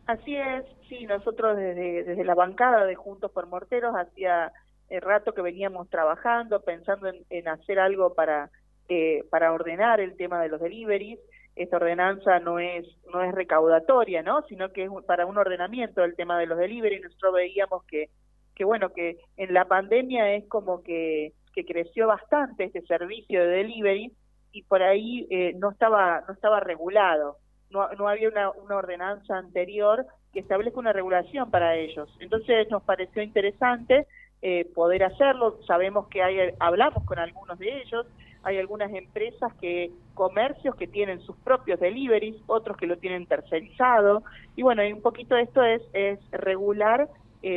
Así es, sí, nosotros desde la bancada de Juntos por Morteros hacía rato que veníamos trabajando, pensando en hacer algo para ordenar el tema de los deliveries. Esta ordenanza no es recaudatoria, ¿no? Sino que es para un ordenamiento del tema de los deliveries. Nosotros veíamos que bueno, que en la pandemia es como que creció bastante este servicio de delivery y por ahí no estaba regulado, no había una ordenanza anterior que establezca una regulación para ellos. Entonces nos pareció interesante poder hacerlo. Sabemos que hablamos con algunos de ellos, hay algunas comercios que tienen sus propios deliveries, otros que lo tienen tercerizado, y bueno, y un poquito esto es regular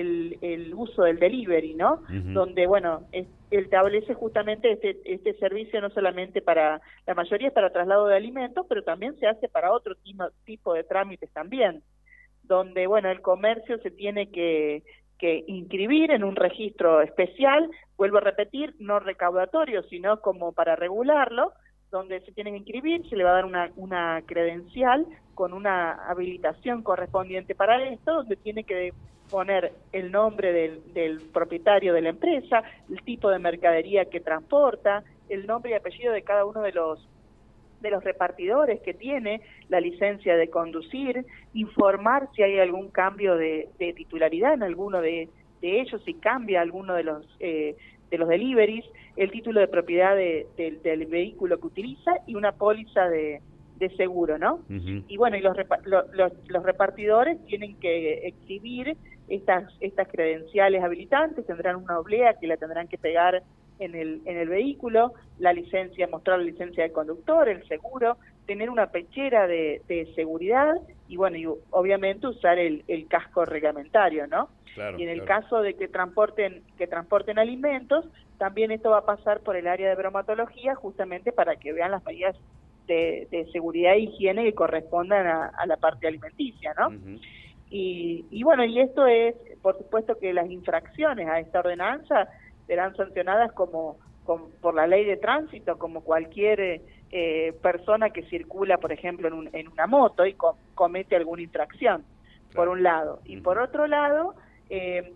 el uso del delivery, ¿no? Ujú. Donde, bueno, establece justamente este servicio no solamente la mayoría es para traslado de alimentos, pero también se hace para otro tipo de trámites también, donde, bueno, el comercio se tiene que inscribir en un registro especial, vuelvo a repetir, no recaudatorio, sino como para regularlo, donde se tiene que inscribir, se le va a dar una credencial con una habilitación correspondiente para esto, donde tiene que poner el nombre del propietario de la empresa, el tipo de mercadería que transporta, el nombre y apellido de cada uno de los repartidores que tiene, la licencia de conducir, informar si hay algún cambio de titularidad en alguno de ellos, si cambia alguno de los deliveries, el título de propiedad del vehículo que utiliza y una póliza de seguro, ¿no? Ujú. Y bueno, y los repartidores tienen que exhibir estas credenciales habilitantes, tendrán una oblea que la tendrán que pegar en el vehículo, la licencia, mostrar la licencia de conductor, el seguro, tener una pechera de seguridad y bueno, y obviamente usar el casco reglamentario, ¿no? Claro, Y en el claro. caso de que transporten alimentos, también esto va a pasar por el área de bromatología justamente para que vean las medidas de seguridad e higiene que correspondan a la parte alimenticia, ¿no? Ujú. Y bueno, y esto es, por supuesto que las infracciones a esta ordenanza serán sancionadas por la ley de tránsito, como cualquier persona que circula, por ejemplo, en una moto y comete alguna infracción, por Claro. un lado. Y por Ujú. otro lado, eh,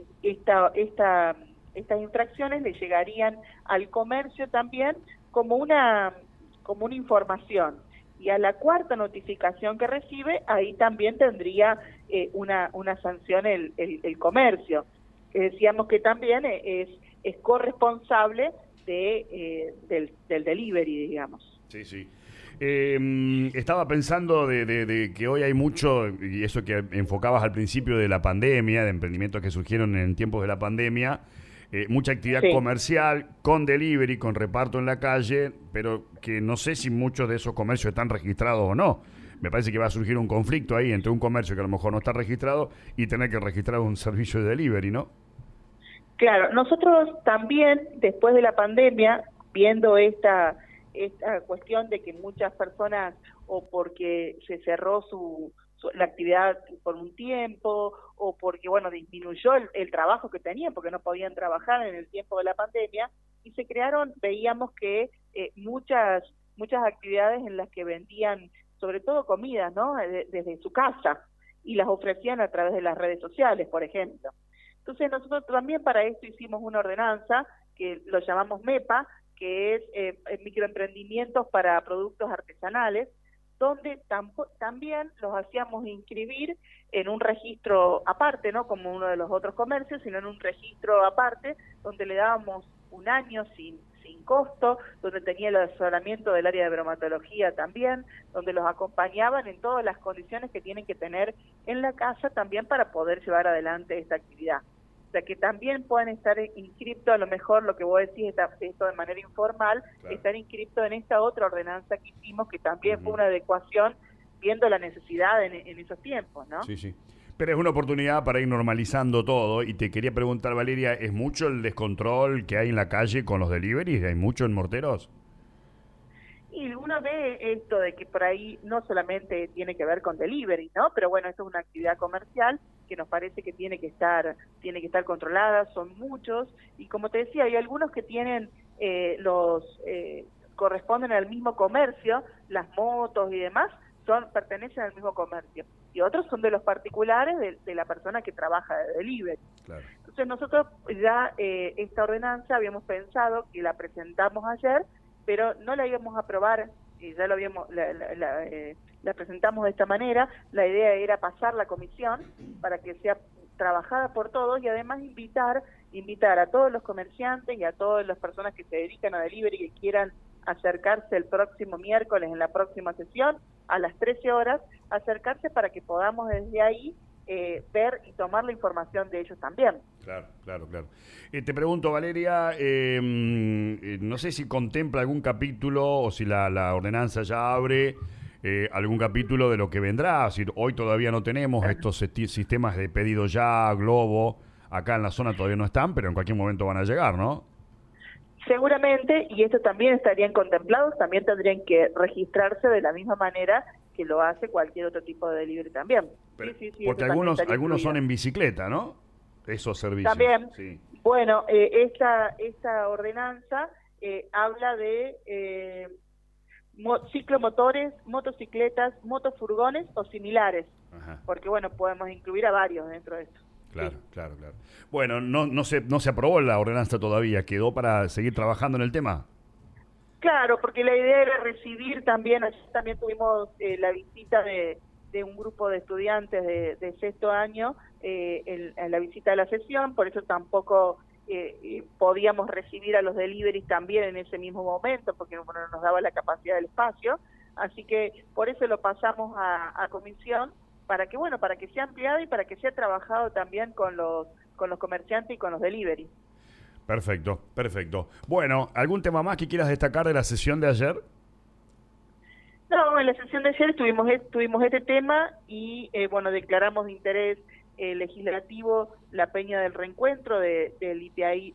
estas infracciones le llegarían al comercio también como una información. Y a la cuarta notificación que recibe, ahí también tendría una sanción el comercio. Que decíamos que también es corresponsable del delivery, digamos. Sí, sí. Estaba pensando de que hoy hay mucho, y eso que enfocabas al principio de la pandemia, de emprendimientos que surgieron en tiempos de la pandemia, mucha actividad Sí. comercial con delivery, con reparto en la calle, pero que no sé si muchos de esos comercios están registrados o no. Me parece que va a surgir un conflicto ahí entre un comercio que a lo mejor no está registrado y tener que registrar un servicio de delivery, ¿no? Claro, nosotros también, después de la pandemia, viendo esta cuestión de que muchas personas, o porque se cerró la actividad por un tiempo, o porque, bueno, disminuyó el trabajo que tenían, porque no podían trabajar en el tiempo de la pandemia, y veíamos que muchas actividades en las que vendían, sobre todo comidas, ¿no? Desde su casa, y las ofrecían a través de las redes sociales, por ejemplo. Entonces nosotros también para esto hicimos una ordenanza que lo llamamos MEPA, que es microemprendimientos para productos artesanales, donde también los hacíamos inscribir en un registro aparte, no como uno de los otros comercios, sino en un registro aparte, donde le dábamos un año sin costo, donde tenía el asesoramiento del área de bromatología también, donde los acompañaban en todas las condiciones que tienen que tener en la casa también para poder llevar adelante esta actividad. O sea, que también puedan estar inscriptos, a lo mejor lo que vos decís, esto de manera informal, Claro. estar inscriptos en esta otra ordenanza que hicimos, que también fue Ujú. una adecuación viendo la necesidad en esos tiempos, ¿no? Sí, sí. Pero es una oportunidad para ir normalizando todo. Y te quería preguntar, Valeria, ¿es mucho el descontrol que hay en la calle con los deliveries? ¿Hay mucho en Morteros? Y uno ve esto de que por ahí no solamente tiene que ver con delivery, ¿no? Pero bueno, esto es una actividad comercial que nos parece que tiene que estar controlada, son muchos, y como te decía, hay algunos que tienen corresponden al mismo comercio, las motos y demás, pertenecen al mismo comercio. y otros son de los particulares de la persona que trabaja de delivery. Claro. Entonces nosotros ya esta ordenanza habíamos pensado que la presentamos ayer, pero no la íbamos a aprobar, y ya lo habíamos la presentamos de esta manera. La idea era pasar la comisión para que sea trabajada por todos y además invitar a todos los comerciantes y a todas las personas que se dedican a delivery y que quieran acercarse el próximo miércoles en la próxima sesión a las 13 horas, acercarse para que podamos desde ahí ver y tomar la información de ellos también. Claro. Te pregunto, Valeria, no sé si contempla algún capítulo o si la ordenanza ya abre algún capítulo de lo que vendrá. Es decir, hoy todavía no tenemos estos sistemas de pedido ya, Globo, acá en la zona todavía no están, pero en cualquier momento van a llegar, ¿no? Seguramente, y estos también estarían contemplados, también tendrían que registrarse de la misma manera que lo hace cualquier otro tipo de delivery también. Pero, sí, porque algunos son en bicicleta, ¿no? Esos servicios. También, sí. Bueno, esta ordenanza habla de ciclomotores, motocicletas, motofurgones o similares. Ajá. Porque, bueno, podemos incluir a varios dentro de esto. Claro, sí. claro. Bueno, no se aprobó la ordenanza todavía, ¿quedó para seguir trabajando en el tema? Claro, porque la idea era recibir también, ayer también tuvimos la visita de un grupo de estudiantes de sexto año en la visita de la sesión, por eso tampoco podíamos recibir a los deliveries también en ese mismo momento, porque no nos daba la capacidad del espacio, así que por eso lo pasamos a comisión, para que sea ampliado y para que sea trabajado también con los comerciantes y con los delivery. Perfecto. Bueno, ¿algún tema más que quieras destacar de la sesión de ayer? No, en la sesión de ayer tuvimos este tema y declaramos de interés legislativo la Peña del Reencuentro del IPMIT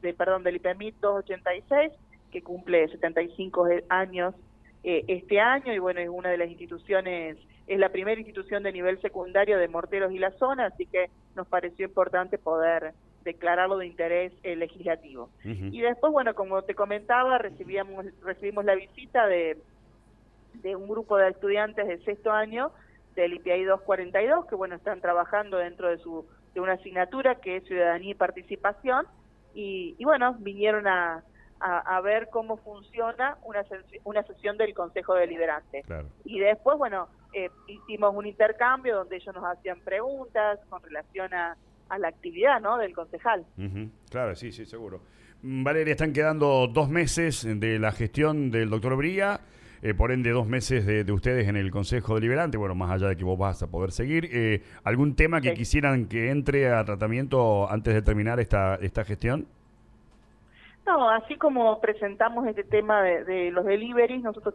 286, que cumple 75 años este año, y bueno, es una de las instituciones, es la primera institución de nivel secundario de Morteros y la zona, así que nos pareció importante poder declararlo de interés legislativo. Uh-huh. Y después, bueno, como te comentaba, recibimos la visita de un grupo de estudiantes de sexto año del IPI 242, que bueno, están trabajando dentro de una asignatura que es Ciudadanía y Participación, y bueno, vinieron a ver cómo funciona una sesión del Consejo Deliberante. Claro. Y después, bueno, hicimos un intercambio donde ellos nos hacían preguntas con relación a la actividad, ¿no?, del concejal. Uh-huh. Claro, sí, seguro. Valeria, están quedando 2 meses de la gestión del doctor Bría, por ende 2 meses de ustedes en el Consejo Deliberante, bueno, más allá de que vos vas a poder seguir. ¿Algún tema que quisieran que entre a tratamiento antes de terminar esta gestión? No, así como presentamos este tema de los deliveries, nosotros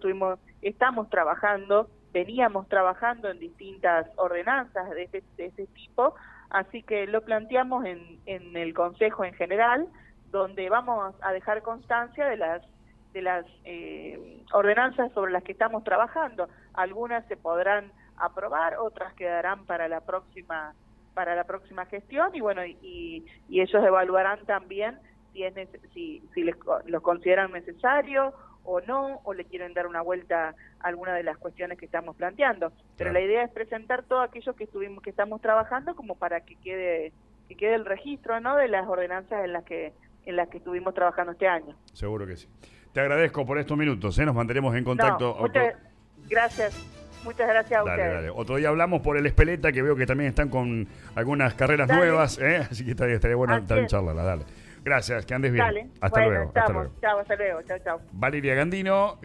veníamos trabajando en distintas ordenanzas de este tipo, así que lo planteamos en el Consejo en general, donde vamos a dejar constancia de las ordenanzas sobre las que estamos trabajando. Algunas se podrán aprobar, otras quedarán para la próxima gestión, y bueno, y ellos evaluarán también si los consideran necesario o no, o le quieren dar una vuelta a alguna de las cuestiones que estamos planteando. Pero la idea es presentar todo aquello que estamos trabajando como para que quede el registro, ¿no?, de las ordenanzas en las que estuvimos trabajando este año. Seguro que sí. Te agradezco por estos minutos, nos mantenemos en contacto. Muchas gracias a ustedes. Dale. Otro día hablamos por el Espeleta, que veo que también están con algunas carreras nuevas, así que estaría bueno también charlarla. Dale. Gracias, que andes bien. Dale. Hasta luego. Chao, hasta luego. Chao. Valeria Gandino.